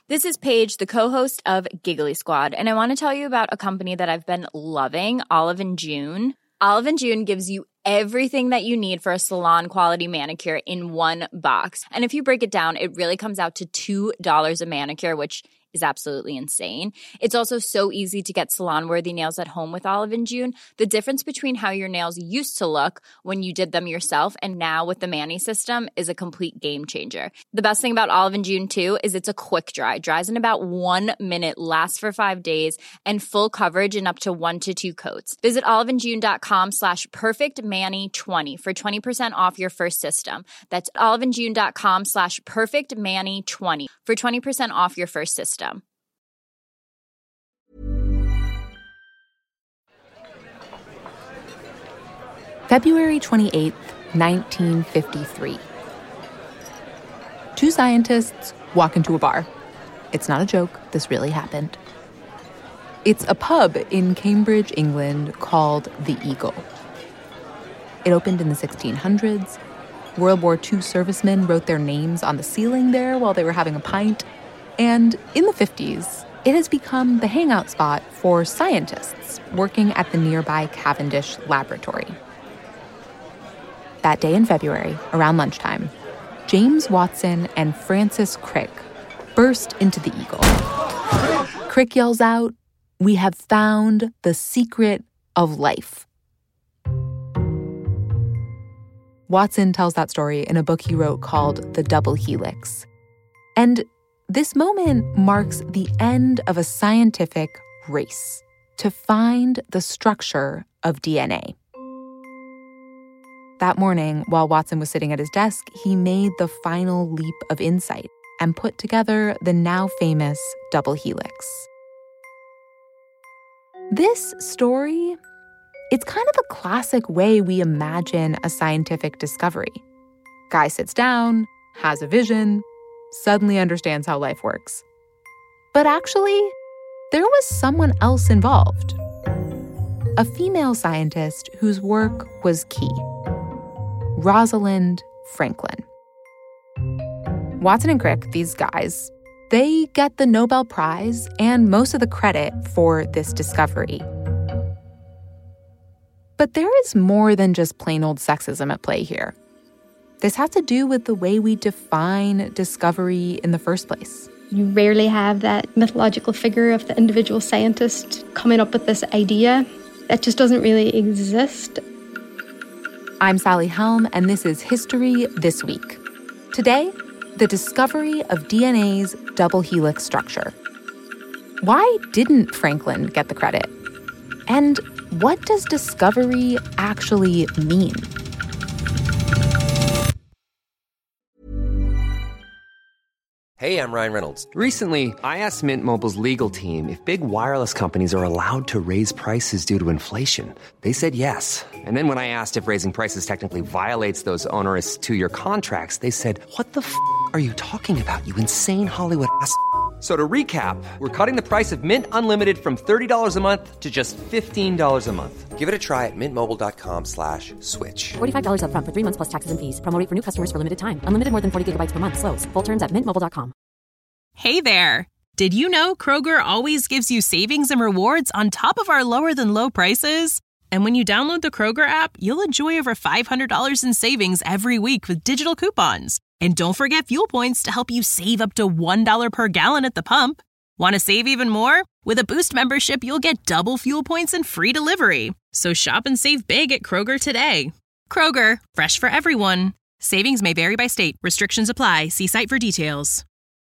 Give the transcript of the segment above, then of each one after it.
This is Paige, the co-host of Giggly Squad, and I want to tell you about a company that I've been loving, Olive & June. Olive & June gives you everything that you need for a salon-quality manicure in one box. And if you break it down, it really comes out to $2 a manicure, which is absolutely insane. It's also so easy to get salon-worthy nails at home with Olive & June. The difference between how your nails used to look when you did them yourself and now with the Mani system is a complete game changer. The best thing about Olive & June, too, is it's a quick dry. Dries in about 1 minute, lasts for 5 days, and full coverage in up to 1 to 2 coats. Visit oliveandjune.com/perfectmani20 for 20% off your first system. That's oliveandjune.com/perfectmani20 for 20% off your first system. February 28th, 1953. Two scientists walk into a bar. It's not a joke. This really happened. It's a pub in Cambridge, England, called The Eagle. It opened in the 1600s. World War II servicemen wrote their names on the ceiling there while they were having a pint. And in the 50s, it has become the hangout spot for scientists working at the nearby Cavendish Laboratory. That day in February, around lunchtime, James Watson and Francis Crick burst into the Eagle. Crick yells out, "We have found the secret of life." Watson tells that story in a book he wrote called The Double Helix. And this moment marks the end of a scientific race to find the structure of DNA. That morning, while Watson was sitting at his desk, he made the final leap of insight and put together the now famous double helix. This story, it's kind of a classic way we imagine a scientific discovery. Guy sits down, has a vision, suddenly understands how life works. But actually, there was someone else involved. A female scientist whose work was key. Rosalind Franklin. Watson and Crick, these guys, they get the Nobel Prize and most of the credit for this discovery. But there is more than just plain old sexism at play here. This has to do with the way we define discovery in the first place. You rarely have that mythological figure of the individual scientist coming up with this idea. That just doesn't really exist. I'm Sally Helm, and this is History This Week. Today, the discovery of DNA's double helix structure. Why didn't Franklin get the credit? And what does discovery actually mean? Hey, I'm Ryan Reynolds. Recently, I asked Mint Mobile's legal team if big wireless companies are allowed to raise prices due to inflation. They said yes. And then when I asked if raising prices technically violates those onerous two-year contracts, they said, "What the f*** are you talking about, you insane Hollywood ass?" So to recap, we're cutting the price of Mint Unlimited from $30 a month to just $15 a month. Give it a try at mintmobile.com/switch. $45 up front for 3 months plus taxes and fees. Promo rate for new customers for limited time. Unlimited more than 40 gigabytes per month. Slows full terms at mintmobile.com. Hey there. Did you know Kroger always gives you savings and rewards on top of our lower than low prices? And when you download the Kroger app, you'll enjoy over $500 in savings every week with digital coupons. And don't forget fuel points to help you save up to $1 per gallon at the pump. Want to save even more? With a Boost membership, you'll get double fuel points and free delivery. So shop and save big at Kroger today. Kroger, fresh for everyone. Savings may vary by state. Restrictions apply. See site for details.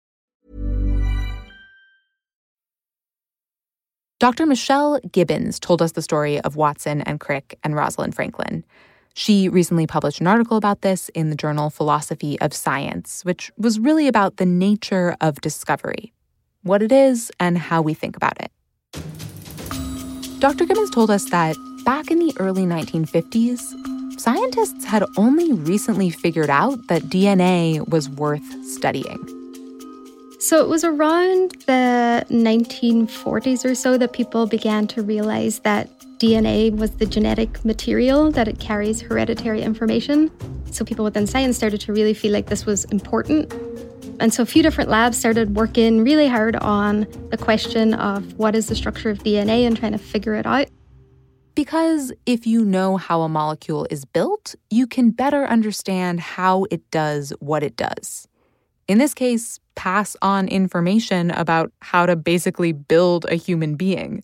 Dr. Michelle Gibbons told us the story of Watson and Crick and Rosalind Franklin. She recently published an article about this in the journal Philosophy of Science, which was really about the nature of discovery, what it is, and how we think about it. Dr. Gibbons told us that back in the early 1950s, scientists had only recently figured out that DNA was worth studying. So it was around the 1940s or so that people began to realize that DNA was the genetic material, that it carries hereditary information. So people within science started to really feel like this was important. And so a few different labs started working really hard on the question of what is the structure of DNA and trying to figure it out. Because if you know how a molecule is built, you can better understand how it does what it does. In this case, pass on information about how to basically build a human being.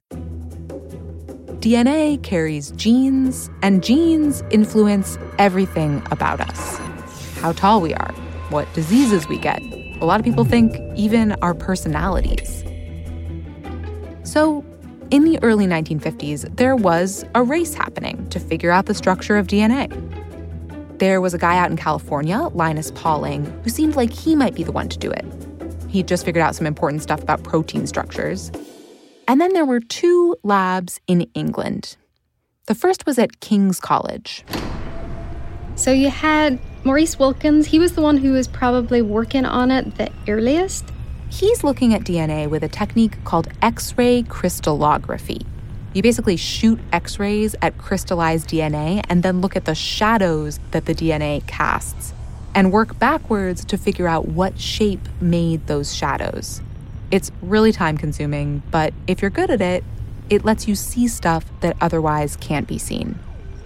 DNA carries genes, and genes influence everything about us. How tall we are, what diseases we get. A lot of people think even our personalities. So, in the early 1950s, there was a race happening to figure out the structure of DNA. There was a guy out in California, Linus Pauling, who seemed like he might be the one to do it. He'd just figured out some important stuff about protein structures. And then there were two labs in England. The first was at King's College. So you had Maurice Wilkins. He was the one who was probably working on it the earliest. He's looking at DNA with a technique called X-ray crystallography. You basically shoot X-rays at crystallized DNA and then look at the shadows that the DNA casts and work backwards to figure out what shape made those shadows. It's really time-consuming, but if you're good at it, it lets you see stuff that otherwise can't be seen.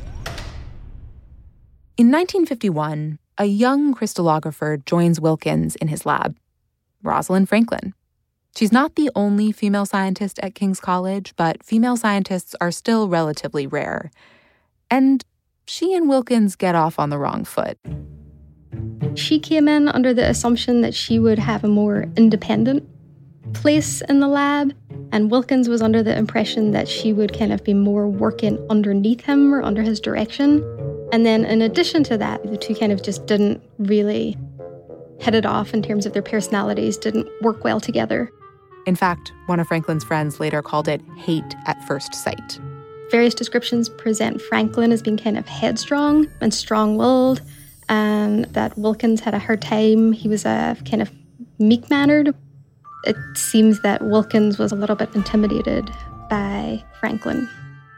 In 1951, a young crystallographer joins Wilkins in his lab, Rosalind Franklin. She's not the only female scientist at King's College, but female scientists are still relatively rare. And she and Wilkins get off on the wrong foot. She came in under the assumption that she would have a more independent place in the lab, and Wilkins was under the impression that she would kind of be more working underneath him or under his direction. And then in addition to that, the two kind of just didn't really hit it off in terms of their personalities, didn't work well together. In fact, one of Franklin's friends later called it hate at first sight. Various descriptions present Franklin as being kind of headstrong and strong-willed, and that Wilkins had a hard time. He was a kind of meek-mannered. It seems that Wilkins was a little bit intimidated by Franklin.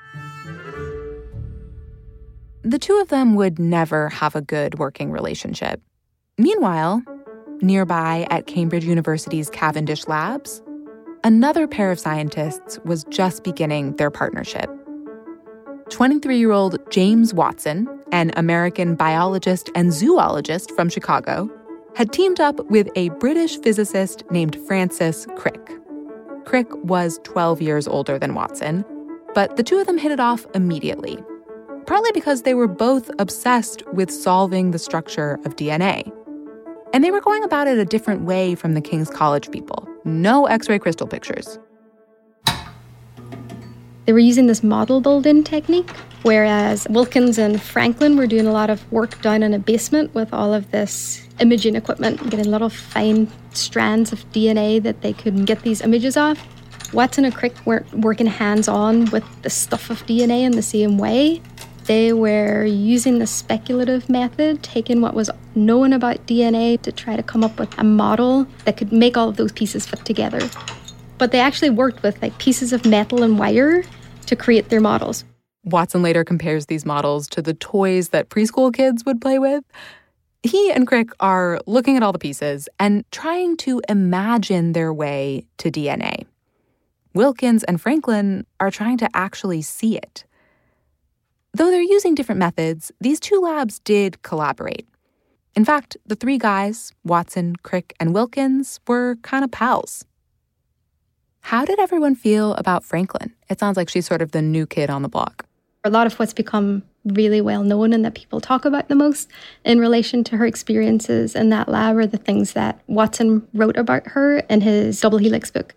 The two of them would never have a good working relationship. Meanwhile, nearby at Cambridge University's Cavendish Labs, another pair of scientists was just beginning their partnership. 23-year-old James Watson, an American biologist and zoologist from Chicago, had teamed up with a British physicist named Francis Crick. Crick was 12 years older than Watson, but the two of them hit it off immediately, partly because they were both obsessed with solving the structure of DNA. And they were going about it a different way from the King's College people. No X-ray crystal pictures. They were using this model building technique, whereas Wilkins and Franklin were doing a lot of work down in a basement with all of this imaging equipment, getting little fine strands of DNA that they could get these images off. Watson and Crick weren't working hands-on with the stuff of DNA in the same way. They were using the speculative method, taking what was known about DNA to try to come up with a model that could make all of those pieces fit together. But they actually worked with pieces of metal and wire to create their models. Watson later compares these models to the toys that preschool kids would play with. He and Crick are looking at all the pieces and trying to imagine their way to DNA. Wilkins and Franklin are trying to actually see it. Though they're using different methods, these two labs did collaborate. In fact, the three guys, Watson, Crick, and Wilkins, were kind of pals. How did everyone feel about Franklin? It sounds like she's sort of the new kid on the block. A lot of what's become really well known and that people talk about the most in relation to her experiences in that lab are the things that Watson wrote about her in his Double Helix book.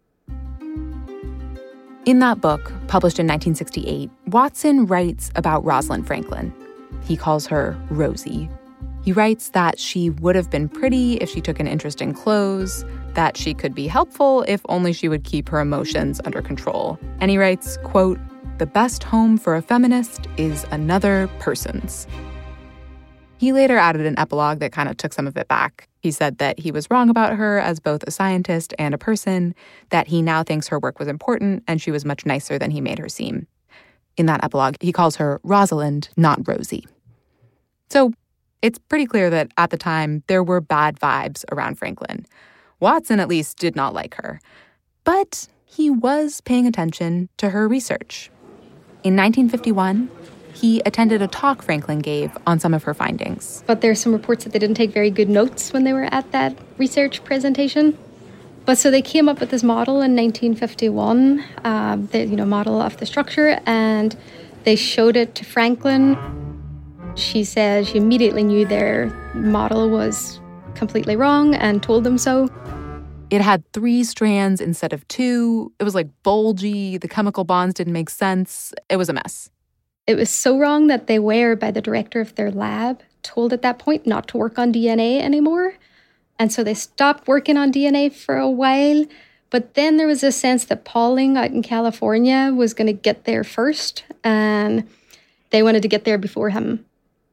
In that book, published in 1968, Watson writes about Rosalind Franklin. He calls her Rosie. He writes that she would have been pretty if she took an interest in clothes, that she could be helpful if only she would keep her emotions under control. And he writes, quote, "The best home for a feminist is another person's." He later added an epilogue that kind of took some of it back. He said that he was wrong about her as both a scientist and a person, that he now thinks her work was important and she was much nicer than he made her seem. In that epilogue, he calls her Rosalind, not Rosie. So It's pretty clear that at the time, there were bad vibes around Franklin. Watson, at least, did not like her. But he was paying attention to her research. In 1951, he attended a talk Franklin gave on some of her findings. But there's some reports that they didn't take very good notes when they were at that research presentation. But so they came up with this model in 1951, the model of the structure, and they showed it to Franklin. She said she immediately knew their model was completely wrong and told them so. It had 3 strands instead of 2. It was like bulgy. The chemical bonds didn't make sense. It was a mess. It was so wrong that they were, by the director of their lab, told at that point not to work on DNA anymore. And so they stopped working on DNA for a while. But then there was a sense that Pauling out in California was going to get there first. And they wanted to get there before him.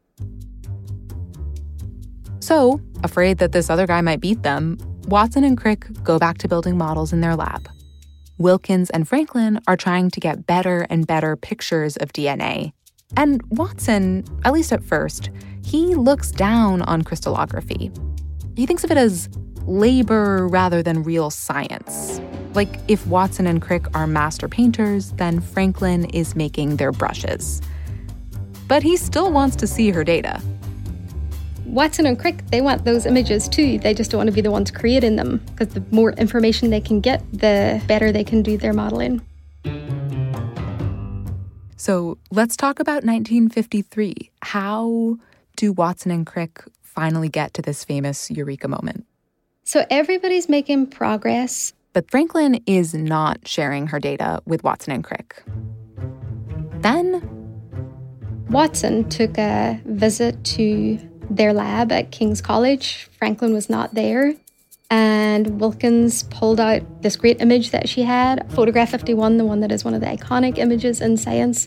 So, afraid that this other guy might beat them, Watson and Crick go back to building models in their lab. Wilkins and Franklin are trying to get better and better pictures of DNA. And Watson, at least at first, he looks down on crystallography. He thinks of it as labor rather than real science. Like if Watson and Crick are master painters, then Franklin is making their brushes. But he still wants to see her data. Watson and Crick, they want those images too. They just don't want to be the ones creating them, because the more information they can get, the better they can do their modeling. So let's talk about 1953. How do Watson and Crick finally get to this famous eureka moment? So everybody's making progress. But Franklin is not sharing her data with Watson and Crick. Then Watson took a visit to their lab at King's College. Franklin was not there. And Wilkins pulled out this great image that she had, photograph 51, the one that is one of the iconic images in science.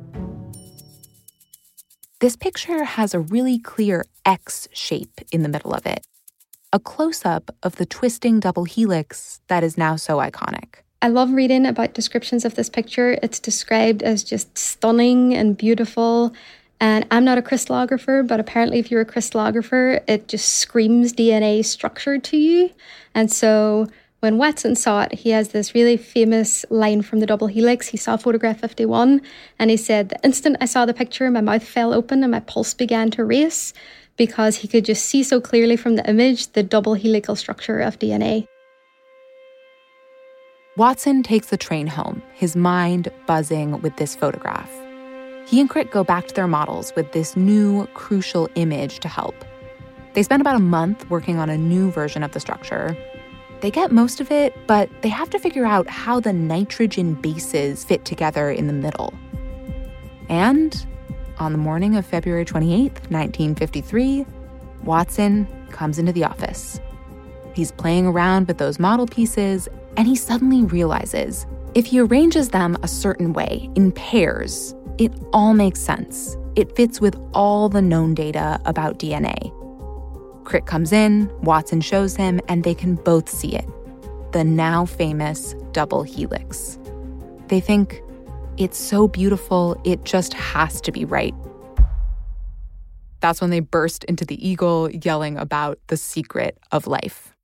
This picture has a really clear X shape in the middle of it, a close-up of the twisting double helix that is now so iconic. I love reading about descriptions of this picture. It's described as just stunning and beautiful. And I'm not a crystallographer, but apparently if you're a crystallographer, it just screams DNA structure to you. And so when Watson saw it, he has this really famous line from the double helix. He saw photograph 51, and he said, the instant I saw the picture, my mouth fell open and my pulse began to race, because he could just see so clearly from the image the double helical structure of DNA. Watson takes the train home, his mind buzzing with this photograph. He and Crick go back to their models with this new, crucial image to help. They spend about a month working on a new version of the structure. They get most of it, but they have to figure out how the nitrogen bases fit together in the middle. And on the morning of February 28th, 1953, Watson comes into the office. He's playing around with those model pieces, and he suddenly realizes if he arranges them a certain way, in pairs, it all makes sense. It fits with all the known data about DNA. Crick comes in, Watson shows him, and they can both see it. The now famous double helix. They think, it's so beautiful, it just has to be right. That's when they burst into the Eagle, yelling about the secret of life.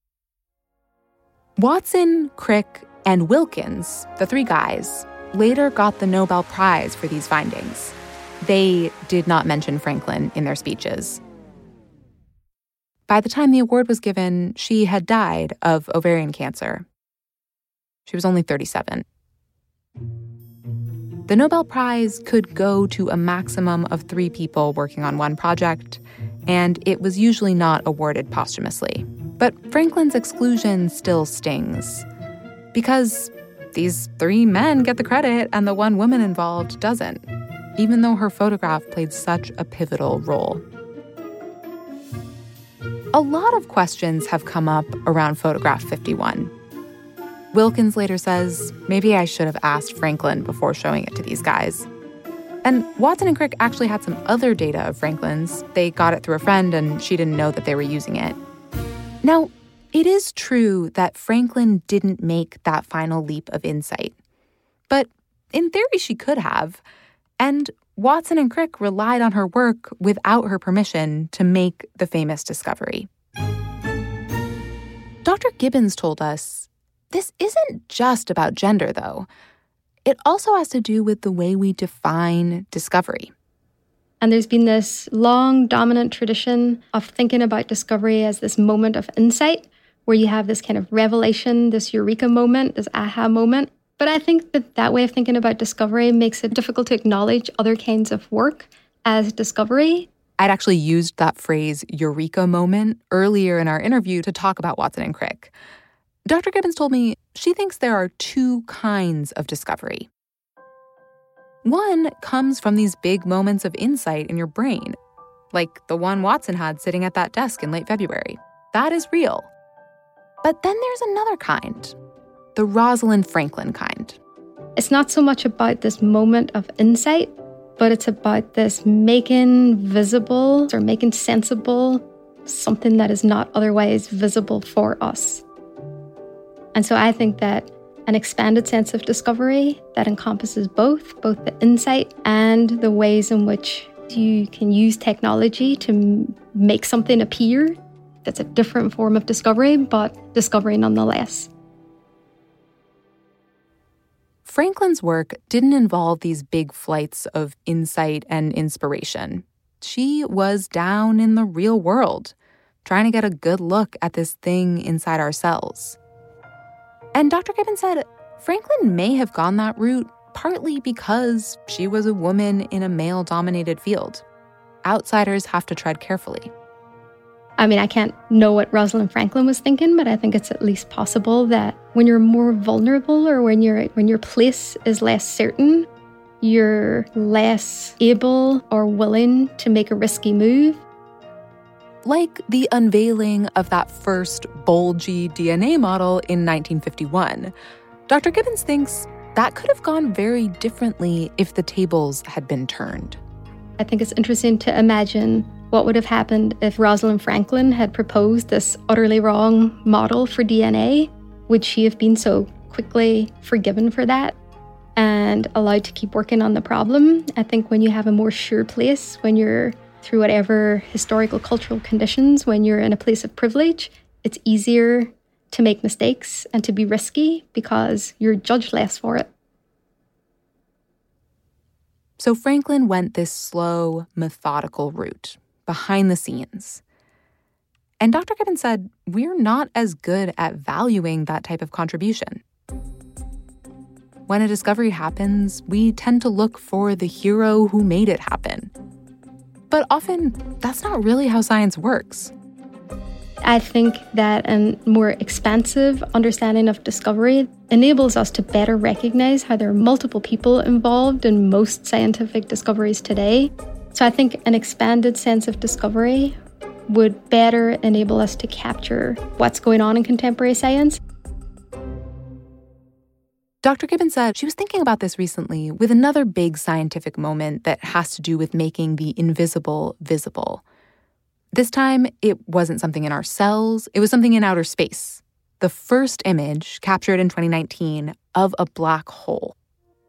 Watson, Crick, and Wilkins, the 3 guys, later got the Nobel Prize for these findings. They did not mention Franklin in their speeches. By the time the award was given, she had died of ovarian cancer. She was only 37. The Nobel Prize could go to a maximum of 3 people working on one project, and it was usually not awarded posthumously. But Franklin's exclusion still stings, because these 3 men get the credit and the one woman involved doesn't, even though her photograph played such a pivotal role. A lot of questions have come up around photograph 51. Wilkins later says, maybe I should have asked Franklin before showing it to these guys. And Watson and Crick actually had some other data of Franklin's. They got it through a friend, and she didn't know that they were using it. Now, it is true that Franklin didn't make that final leap of insight. But in theory, she could have. And Watson and Crick relied on her work without her permission to make the famous discovery. Dr. Gibbons told us this isn't just about gender, though. It also has to do with the way we define discovery. And there's been this long, dominant tradition of thinking about discovery as this moment of insight, where you have this kind of revelation, this eureka moment, this aha moment. But I think that way of thinking about discovery makes it difficult to acknowledge other kinds of work as discovery. I'd actually used that phrase, eureka moment, earlier in our interview to talk about Watson and Crick. Dr. Gibbons told me she thinks there are two kinds of discovery. One comes from these big moments of insight in your brain, like the one Watson had sitting at that desk in late February. That is real. But then there's another kind, the Rosalind Franklin kind. It's not so much about this moment of insight, but it's about this making visible or making sensible something that is not otherwise visible for us. And so I think that an expanded sense of discovery that encompasses both the insight and the ways in which you can use technology to make something appear, that's a different form of discovery, but discovery nonetheless. Franklin's work didn't involve these big flights of insight and inspiration. She was down in the real world, trying to get a good look at this thing inside our cells. And Dr. Gibbons said Franklin may have gone that route partly because she was a woman in a male-dominated field. Outsiders have to tread carefully. I mean, I can't know what Rosalind Franklin was thinking, but I think it's at least possible that when you're more vulnerable or when your place is less certain, you're less able or willing to make a risky move. Like the unveiling of that first bulgy DNA model in 1951. Dr. Gibbons thinks that could have gone very differently if the tables had been turned. I think it's interesting to imagine what would have happened if Rosalind Franklin had proposed this utterly wrong model for DNA. Would she have been so quickly forgiven for that and allowed to keep working on the problem? I think when you have a more sure place, when you're through whatever historical, cultural conditions, when you're in a place of privilege, it's easier to make mistakes and to be risky because you're judged less for it. So Franklin went this slow, methodical route, behind the scenes. And Dr. Gibbons said, we're not as good at valuing that type of contribution. When a discovery happens, we tend to look for the hero who made it happen. But often, that's not really how science works. I think that a more expansive understanding of discovery enables us to better recognize how there are multiple people involved in most scientific discoveries today. So I think an expanded sense of discovery would better enable us to capture what's going on in contemporary science. Dr. Gibbons said she was thinking about this recently with another big scientific moment that has to do with making the invisible visible. This time, it wasn't something in our cells, it was something in outer space. The first image, captured in 2019, of a black hole.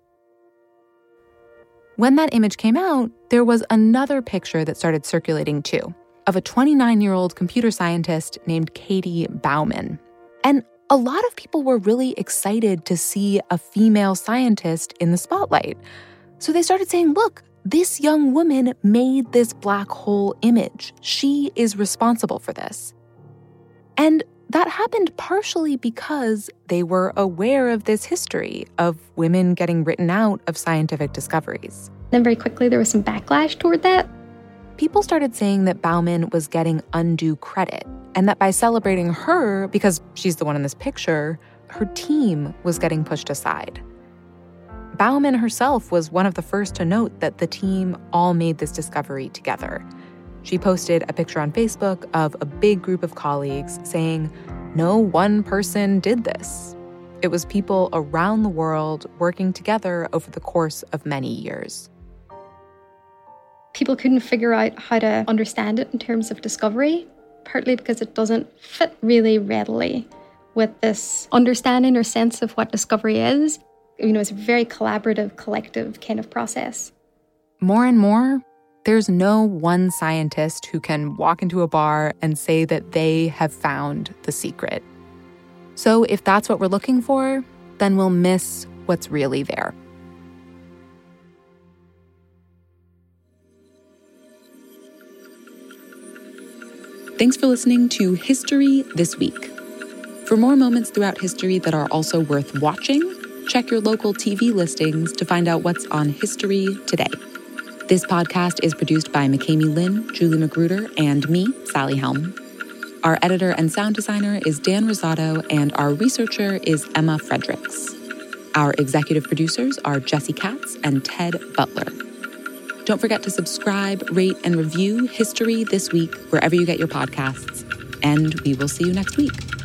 When that image came out, there was another picture that started circulating too, of a 29-year-old computer scientist named Katie Bouwman. And a lot of people were really excited to see a female scientist in the spotlight. So they started saying, look, this young woman made this black hole image. She is responsible for this. And that happened partially because they were aware of this history of women getting written out of scientific discoveries. Then very quickly there was some backlash toward that. People started saying that Bouwman was getting undue credit, and that by celebrating her, because she's the one in this picture, her team was getting pushed aside. Bouwman herself was one of the first to note that the team all made this discovery together. She posted a picture on Facebook of a big group of colleagues saying, no one person did this. It was people around the world working together over the course of many years. People couldn't figure out how to understand it in terms of discovery, partly because it doesn't fit really readily with this understanding or sense of what discovery is. You know, it's a very collaborative, collective kind of process. more and more, there's no one scientist who can walk into a bar and say that they have found the secret. So if that's what we're looking for, then we'll miss what's really there. Thanks for listening to History This Week. For more moments throughout history that are also worth watching, check your local TV listings to find out what's on History Today. This podcast is produced by McKamey Lynn, Julie Magruder, and me, Sally Helm. Our editor and sound designer is Dan Rosado, and our researcher is Emma Fredericks. Our executive producers are Jesse Katz and Ted Butler. Don't forget to subscribe, rate, and review History This Week wherever you get your podcasts. And we will see you next week.